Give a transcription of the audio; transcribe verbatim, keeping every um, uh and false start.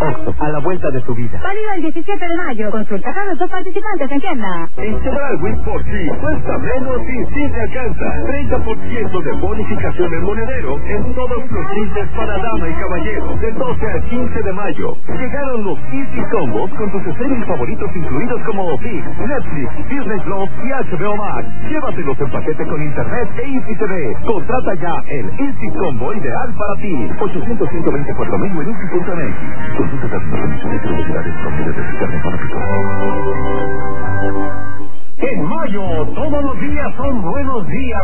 Oxxo, a la vuelta de tu vida. Válido el diecisiete de mayo. Consulta a los participantes en tienda. En Chedraui por ti, cuesta menos y sí te alcanza. treinta por ciento de bonificación en monedero en todos los kits para dama y caballero. Del doce al quince de mayo. Llegaron los Easy Combos con tus streaming favoritos incluidos como Pix, Netflix, Disney Plus y H B O Max. Llévatelos en paquete con internet e Easy T V. Contrata ya el Easy Combo ideal para ti. ochocientos, ciento veinticuatro mil en Easy punto M X. Consulta las condiciones y velocidades con medios de sistema económico. En mayo, todos los días son buenos días.